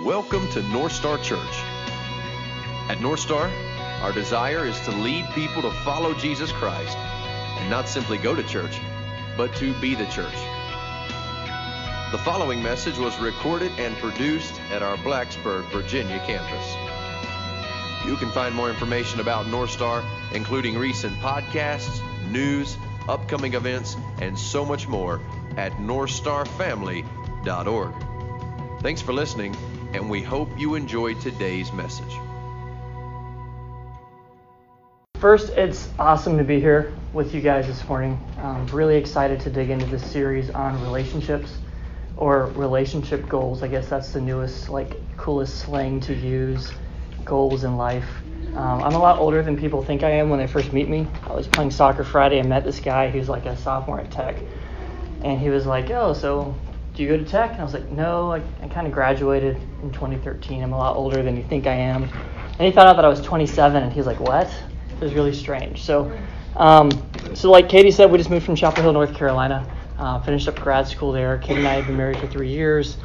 Welcome to North Star Church. At North Star, our desire is to lead people to follow Jesus Christ and not simply go to church, but to be the church. The following message was recorded and produced at our Blacksburg, Virginia campus. You can find more information about North Star, including recent podcasts, news, upcoming events, and so much more at northstarfamily.org. Thanks for listening, and we hope you enjoyed today's message. First, it's awesome to be here with you guys this morning. I'm really excited to dig into this series on relationships or relationship goals. I guess that's the newest, coolest slang to use, goals in life. I'm a lot older than people think I am when they first meet me. I was playing soccer Friday and met this guy who's like a sophomore at Tech. And he was like, "Oh, so do you go to Tech?" And I was like, "No, I kind of graduated in 2013. I'm a lot older than you think I am." And he found out that I was 27, and he was like, "What?" It was really strange. So like Katie said, we just moved from Chapel Hill, North Carolina. Finished up grad school there. Katie and I have been married for 3 years.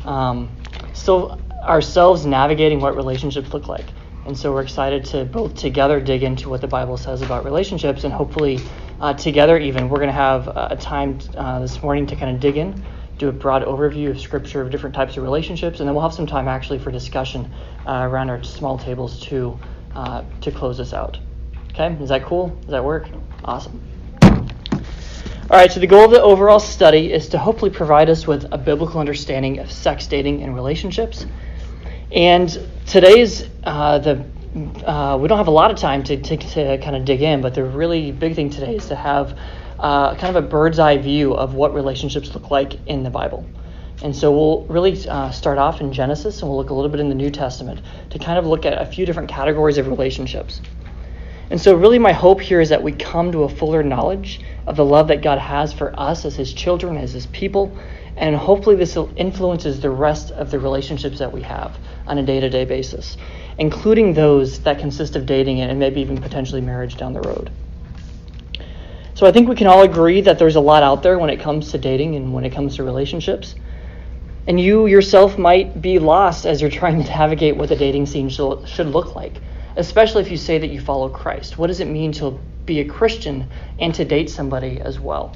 Still ourselves navigating what relationships look like. And so we're excited to both together dig into what the Bible says about relationships, and hopefully together even we're going to have a time this morning to kind of dig in, do a broad overview of Scripture of different types of relationships, and then we'll have some time actually for discussion around our small tables to close this out. Okay, is that cool? Does that work? Awesome. All right, so the goal of the overall study is to hopefully provide us with a biblical understanding of sex, dating, and relationships. And today's we don't have a lot of time to kind of dig in, but the really big thing today is to have kind of a bird's eye view of what relationships look like in the Bible. And so we'll really start off in Genesis, and we'll look a little bit in the New Testament to kind of look at a few different categories of relationships. And so really my hope here is that we come to a fuller knowledge of the love that God has for us as his children, as his people, and hopefully this influences the rest of the relationships that we have on a day-to-day basis, including those that consist of dating and maybe even potentially marriage down the road. So I think we can all agree that there's a lot out there when it comes to dating and when it comes to relationships. And you yourself might be lost as you're trying to navigate what the dating scene should look like, especially if you say that you follow Christ. What does it mean to be a Christian and to date somebody as well?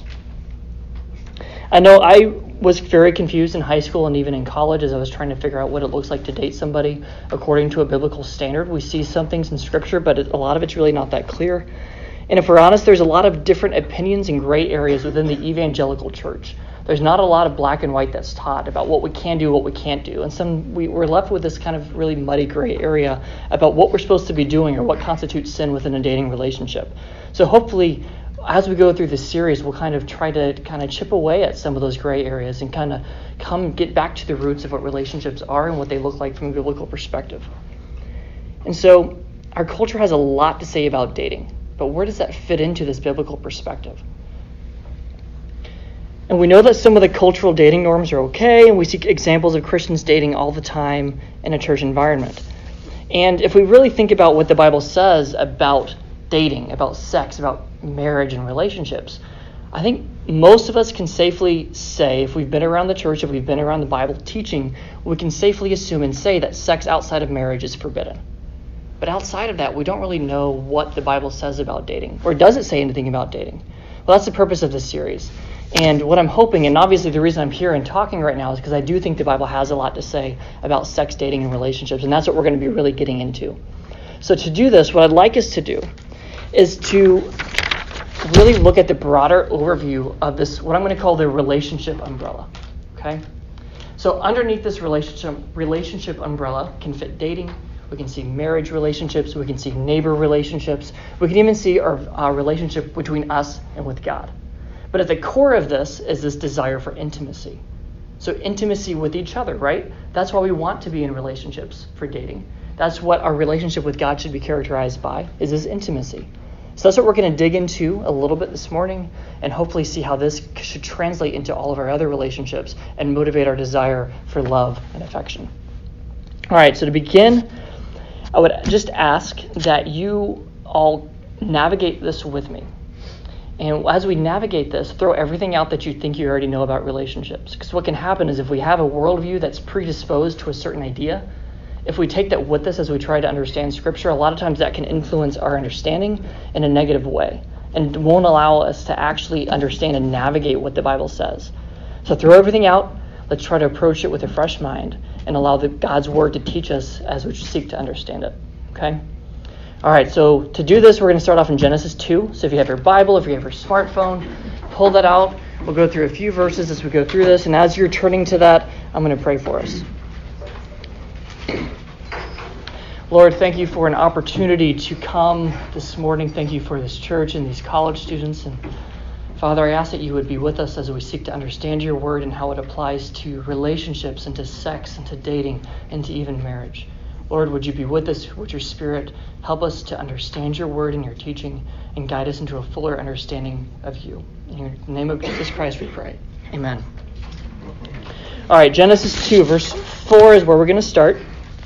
I know I was very confused in high school and even in college as I was trying to figure out what it looks like to date somebody according to a biblical standard. We see some things in Scripture, but a lot of it's really not that clear. And if we're honest, there's a lot of different opinions and gray areas within the evangelical church. There's not a lot of black and white that's taught about what we can do, what we can't do. And we're left with this kind of really muddy gray area about what we're supposed to be doing or what constitutes sin within a dating relationship. So hopefully, as we go through this series, we'll kind of try to chip away at some of those gray areas and kind of get back to the roots of what relationships are and what they look like from a biblical perspective. And so our culture has a lot to say about dating, but where does that fit into this biblical perspective? And we know that some of the cultural dating norms are okay, and we see examples of Christians dating all the time in a church environment. And if we really think about what the Bible says about dating, about sex, about marriage and relationships, I think most of us can safely say, if we've been around the church, if we've been around the Bible teaching, we can safely assume and say that sex outside of marriage is forbidden. But outside of that, we don't really know what the Bible says about dating, or does it say anything about dating? Well, that's the purpose of this series. And what I'm hoping, and obviously the reason I'm here and talking right now is because I do think the Bible has a lot to say about sex, dating, and relationships, and that's what we're going to be really getting into. So to do this, what I'd like us to do is to really look at the broader overview of this, what I'm going to call the relationship umbrella, okay? So underneath this relationship umbrella can fit dating, we can see marriage relationships, we can see neighbor relationships, we can even see our relationship between us and with God. But at the core of this is this desire for intimacy. So intimacy with each other, right? That's why we want to be in relationships for dating. That's what our relationship with God should be characterized by, is this intimacy. So that's what we're going to dig into a little bit this morning and hopefully see how this should translate into all of our other relationships and motivate our desire for love and affection. All right, so to begin, I would just ask that you all navigate this with me. And as we navigate this, throw everything out that you think you already know about relationships. Because what can happen is if we have a worldview that's predisposed to a certain idea, if we take that with us as we try to understand Scripture, a lot of times that can influence our understanding in a negative way and won't allow us to actually understand and navigate what the Bible says. So throw everything out. Let's try to approach it with a fresh mind and allow God's Word to teach us as we seek to understand it. Okay? All right, so to do this, we're going to start off in Genesis 2. So if you have your Bible, if you have your smartphone, pull that out. We'll go through a few verses as we go through this. And as you're turning to that, I'm going to pray for us. Lord, thank you for an opportunity to come this morning. Thank you for this church and these college students. And Father, I ask that you would be with us as we seek to understand your word and how it applies to relationships and to sex and to dating and to even marriage. Lord, would you be with us with your Spirit? Help us to understand your word and your teaching and guide us into a fuller understanding of you. In the name of Jesus Christ we pray. Amen. All right, Genesis 2, verse 4 is where we're going to start.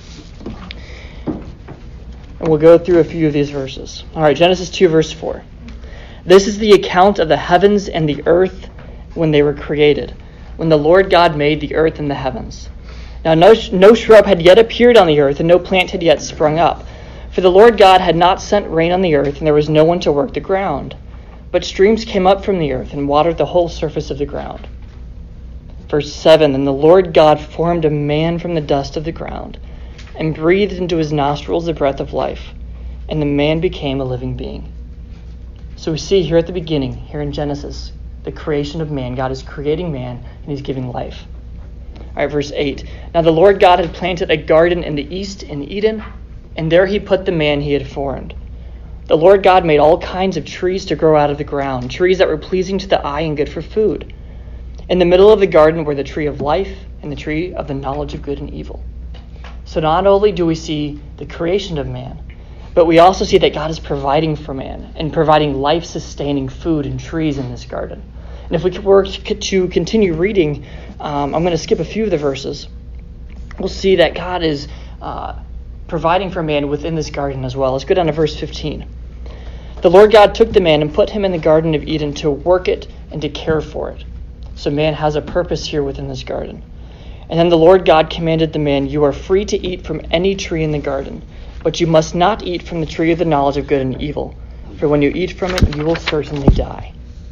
And we'll go through a few of these verses. All right, Genesis 2, verse 4. This is the account of the heavens and the earth when they were created, when the Lord God made the earth and the heavens. Now no shrub had yet appeared on the earth, and no plant had yet sprung up. For the Lord God had not sent rain on the earth, and there was no one to work the ground. But streams came up from the earth and watered the whole surface of the ground. Verse 7, And the Lord God formed a man from the dust of the ground, and breathed into his nostrils the breath of life, and the man became a living being. So we see here at the beginning, here in Genesis, the creation of man. God is creating man, and he's giving life. All right, verse 8. Now the Lord God had planted a garden in the east in Eden, and there he put the man he had formed. The Lord God made all kinds of trees to grow out of the ground, trees that were pleasing to the eye and good for food. In the middle of the garden were the tree of life and the tree of the knowledge of good and evil. So not only do we see the creation of man, but we also see that God is providing for man and providing life-sustaining food and trees in this garden. And if we were to continue reading, I'm going to skip a few of the verses. We'll see that God is providing for man within this garden as well. Let's go down to verse 15. The Lord God took the man and put him in the Garden of Eden to work it and to care for it. So man has a purpose here within this garden. And then the Lord God commanded the man, You are free to eat from any tree in the garden, but you must not eat from the tree of the knowledge of good and evil, for when you eat from it, you will certainly die.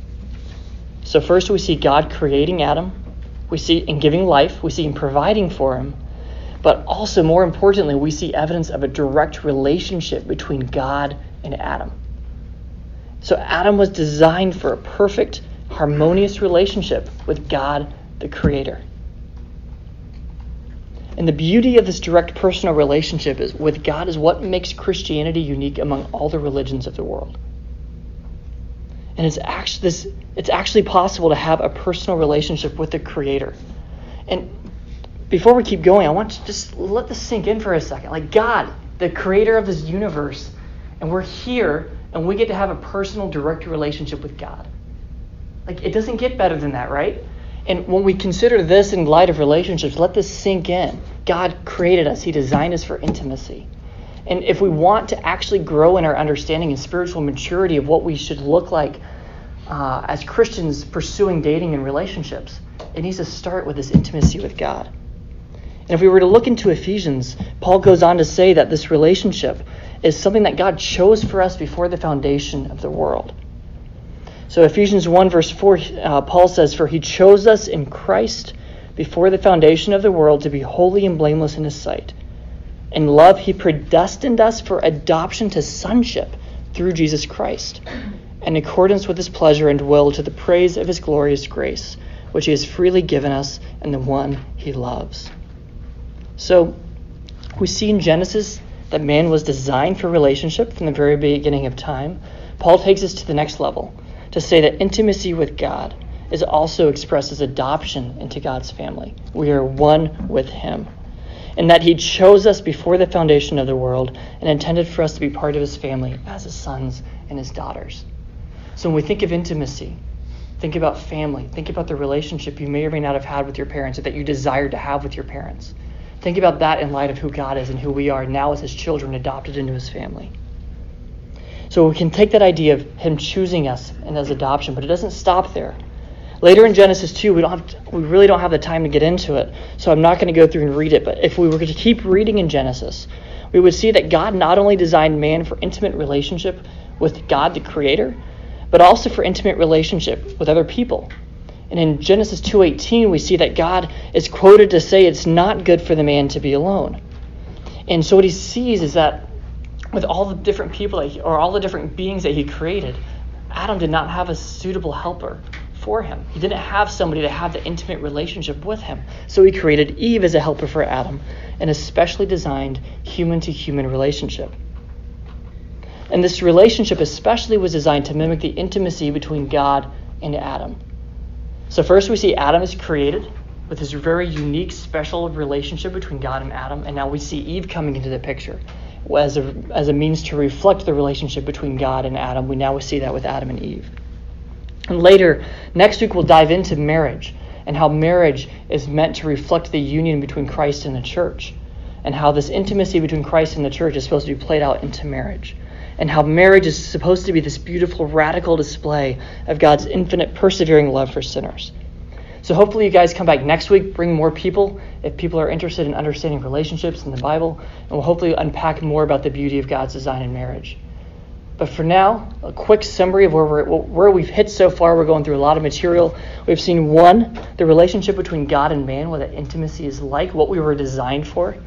So first we see God creating Adam. We see in giving life. We see in providing for him. But also, more importantly, we see evidence of a direct relationship between God and Adam. So Adam was designed for a perfect, harmonious relationship with God, the Creator. And the beauty of this direct personal relationship with God is what makes Christianity unique among all the religions of the world. And it's actually possible to have a personal relationship with the Creator. And before we keep going, I want to just let this sink in for a second. Like God, the creator of this universe, and we're here, and we get to have a personal, direct relationship with God. Like, it doesn't get better than that, right? And when we consider this in light of relationships, let this sink in. God created us. He designed us for intimacy. And if we want to actually grow in our understanding and spiritual maturity of what we should look like as Christians pursuing dating and relationships, it needs to start with this intimacy with God. And if we were to look into Ephesians, Paul goes on to say that this relationship is something that God chose for us before the foundation of the world. So Ephesians 1 verse 4, Paul says, For he chose us in Christ before the foundation of the world to be holy and blameless in his sight. In love, he predestined us for adoption to sonship through Jesus Christ, in accordance with his pleasure and will, to the praise of his glorious grace, which he has freely given us in the one he loves. So we see in Genesis that man was designed for relationship from the very beginning of time. Paul takes us to the next level to say that intimacy with God is also expressed as adoption into God's family. We are one with him. And that he chose us before the foundation of the world and intended for us to be part of his family as his sons and his daughters. So when we think of intimacy, think about family, think about the relationship you may or may not have had with your parents or that you desire to have with your parents. Think about that in light of who God is and who we are now as his children adopted into his family. So So we can take that idea of him choosing us and as adoption, but it doesn't stop there. Later in Genesis 2, we really don't have the time to get into it, so I'm not going to go through and read it. But if we were to keep reading in Genesis, we would see that God not only designed man for intimate relationship with God the Creator, but also for intimate relationship with other people. And in Genesis 2:18, we see that God is quoted to say it's not good for the man to be alone. And so what he sees is that with all the different people or all the different beings that he created, Adam did not have a suitable helper for him. He didn't have somebody to have the intimate relationship with him. So he created Eve as a helper for Adam, an especially designed human-to-human relationship. And this relationship especially was designed to mimic the intimacy between God and Adam. So first we see Adam is created with this very unique, special relationship between God and Adam, and now we see Eve coming into the picture as a means to reflect the relationship between God and Adam. We now see that with Adam and Eve. And later, next week, we'll dive into marriage and how marriage is meant to reflect the union between Christ and the church, and how this intimacy between Christ and the church is supposed to be played out into marriage, and how marriage is supposed to be this beautiful, radical display of God's infinite, persevering love for sinners. So hopefully you guys come back next week, bring more people, if people are interested in understanding relationships in the Bible, and we'll hopefully unpack more about the beauty of God's design in marriage. But for now, a quick summary of where we've hit so far. We're going through a lot of material. We've seen 1, the relationship between God and man, what that intimacy is like, what we were designed for.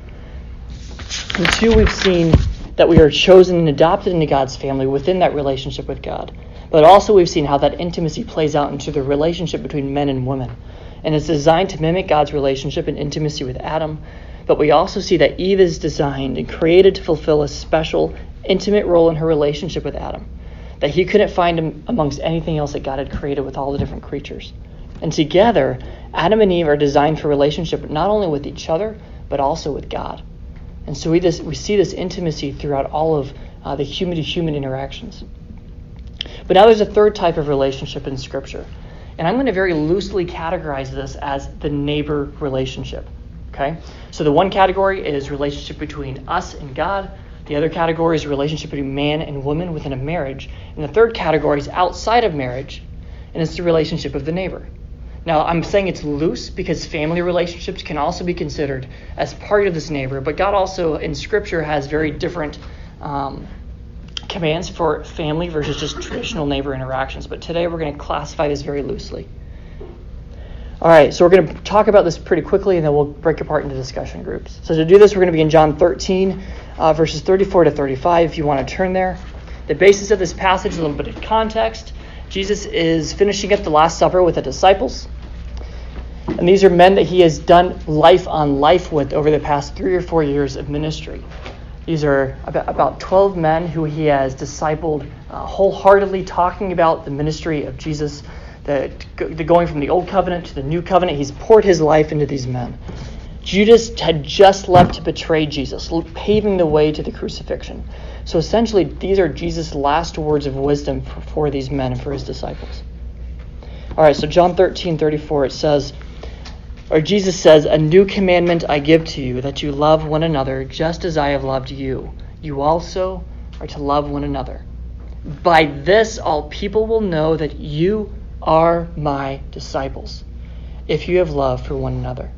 And 2, we've seen that we are chosen and adopted into God's family within that relationship with God. But also we've seen how that intimacy plays out into the relationship between men and women. And it's designed to mimic God's relationship and intimacy with Adam. But we also see that Eve is designed and created to fulfill a special, intimate role in her relationship with Adam that he couldn't find amongst anything else that God had created with all the different creatures. And together, Adam and Eve are designed for relationship not only with each other, but also with God. And so we see this intimacy throughout all of the human-to-human interactions. But now there's a third type of relationship in Scripture. And I'm going to very loosely categorize this as the neighbor relationship. Okay? So the one category is relationship between us and God. The other category is relationship between man and woman within a marriage. And the third category is outside of marriage, and it's the relationship of the neighbor. Now, I'm saying it's loose because family relationships can also be considered as part of this neighbor, but God also in Scripture has very different commands for family versus just traditional neighbor interactions. But today we're going to classify this very loosely. All right, so we're going to talk about this pretty quickly, and then we'll break apart into discussion groups. So to do this, we're going to be in John 13, verses 34 to 35, if you want to turn there. The basis of this passage, a little bit of context. Jesus is finishing up the Last Supper with the disciples. And these are men that he has done life on life with over the past 3 or 4 years of ministry. These are about 12 men who he has discipled wholeheartedly, talking about the ministry of Jesus, the going from the old covenant to the new covenant. He's poured his life into these men. Judas had just left to betray Jesus, paving the way to the crucifixion. So essentially, these are Jesus' last words of wisdom for these men and for his disciples. All right, so John 13:34, it says, or Jesus says, "A new commandment I give to you, that you love one another just as I have loved you. You also are to love one another. By this all people will know that you are my disciples, if you have love for one another."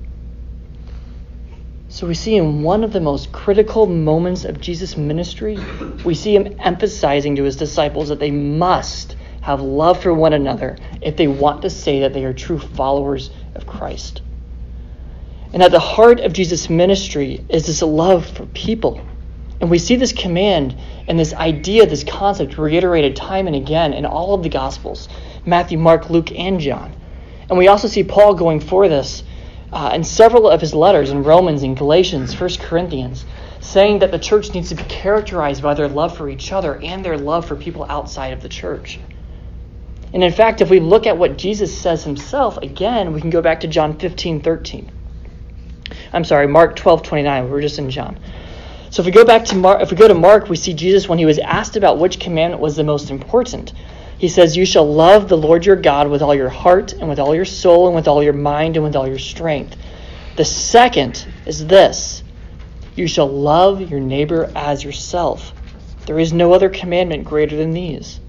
So we see in one of the most critical moments of Jesus' ministry, we see him emphasizing to his disciples that they must have love for one another if they want to say that they are true followers of Christ. And at the heart of Jesus' ministry is this love for people. And we see this command and this idea, this concept reiterated time and again in all of the Gospels, Matthew, Mark, Luke, and John. And we also see Paul going for this in several of his letters in Romans and Galatians, 1 Corinthians, saying that the church needs to be characterized by their love for each other and their love for people outside of the church. And in fact, if we look at what Jesus says himself, again, we can go back to John 15:13. Mark 12:29. We were just in John. So if we go to Mark, we see Jesus when he was asked about which commandment was the most important. He says, "You shall love the Lord your God with all your heart and with all your soul and with all your mind and with all your strength. The second is this: you shall love your neighbor as yourself." There is no other commandment greater than these.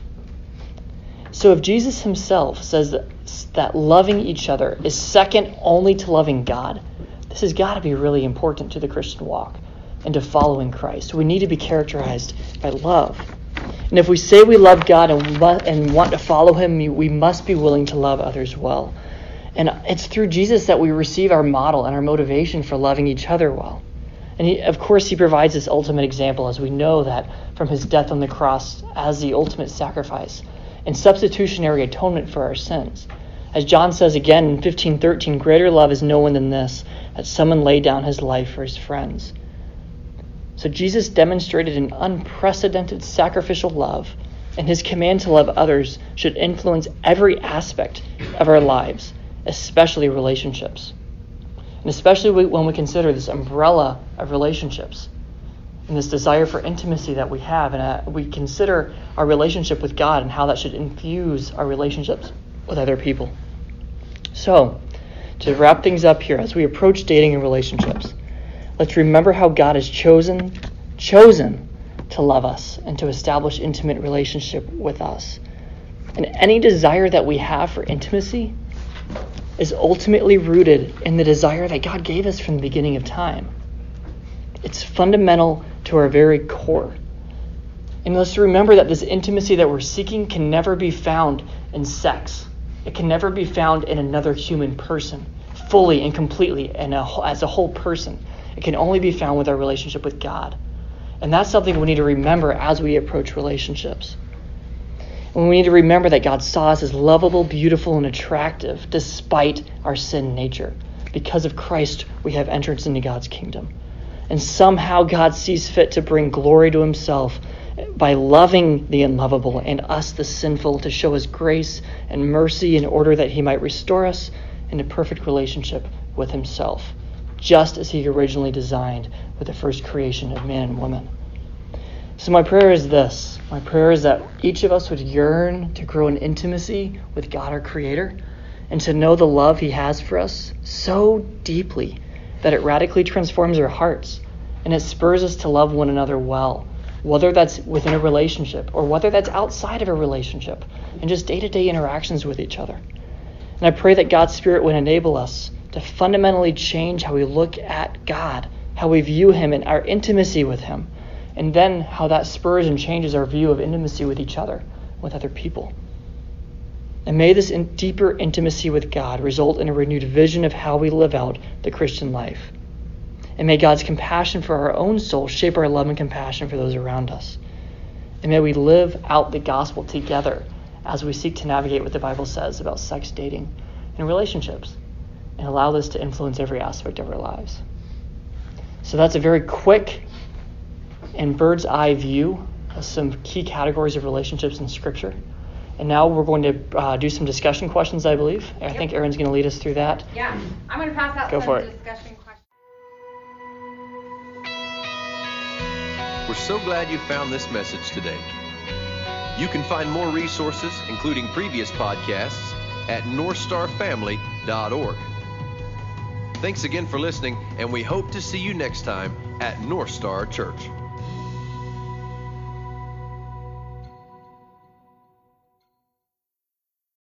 So if Jesus himself says that loving each other is second only to loving God, this has got to be really important to the Christian walk and to following Christ. We need to be characterized by love. And if we say we love God and want to follow him, we must be willing to love others well. And it's through Jesus that we receive our model and our motivation for loving each other well. And of course, he provides this ultimate example, as we know that from his death on the cross as the ultimate sacrifice and substitutionary atonement for our sins. As John says again in 15:13, greater love is no one than this, that someone lay down his life for his friends. So Jesus demonstrated an unprecedented sacrificial love, and his command to love others should influence every aspect of our lives, especially relationships. And especially when we consider this umbrella of relationships and this desire for intimacy that we have, and we consider our relationship with God and how that should infuse our relationships with other people. So, to wrap things up here, as we approach dating and relationships, let's remember how God has chosen to love us and to establish intimate relationship with us. And any desire that we have for intimacy is ultimately rooted in the desire that God gave us from the beginning of time. It's fundamental to our very core. And let's remember that this intimacy that we're seeking can never be found in sex. It can never be found in another human person, fully and completely and as a whole person. It can only be found with our relationship with God. And that's something we need to remember as we approach relationships. And we need to remember that God saw us as lovable, beautiful, and attractive despite our sin nature. Because of Christ, we have entrance into God's kingdom. And somehow God sees fit to bring glory to himself by loving the unlovable and us, the sinful, to show his grace and mercy in order that he might restore us into perfect relationship with himself, just as he originally designed with the first creation of man and woman. So my prayer is this. My prayer is that each of us would yearn to grow in intimacy with God, our Creator, and to know the love he has for us so deeply that it radically transforms our hearts and it spurs us to love one another well, whether that's within a relationship or whether that's outside of a relationship and just day-to-day interactions with each other. And I pray that God's Spirit would enable us to fundamentally change how we look at God, how we view him and our intimacy with him, and then how that spurs and changes our view of intimacy with each other, with other people. And may this deeper intimacy with God result in a renewed vision of how we live out the Christian life. And may God's compassion for our own soul shape our love and compassion for those around us. And may we live out the gospel together as we seek to navigate what the Bible says about sex, dating, and relationships, and allow this to influence every aspect of our lives. So that's a very quick and bird's eye view of some key categories of relationships in Scripture. And now we're going to do some discussion questions, I believe. I think Erin's going to lead us through that. Yeah, I'm going to pass out some discussion questions. We're so glad you found this message today. You can find more resources, including previous podcasts, at northstarfamily.org. Thanks again for listening, and we hope to see you next time at North Star Church.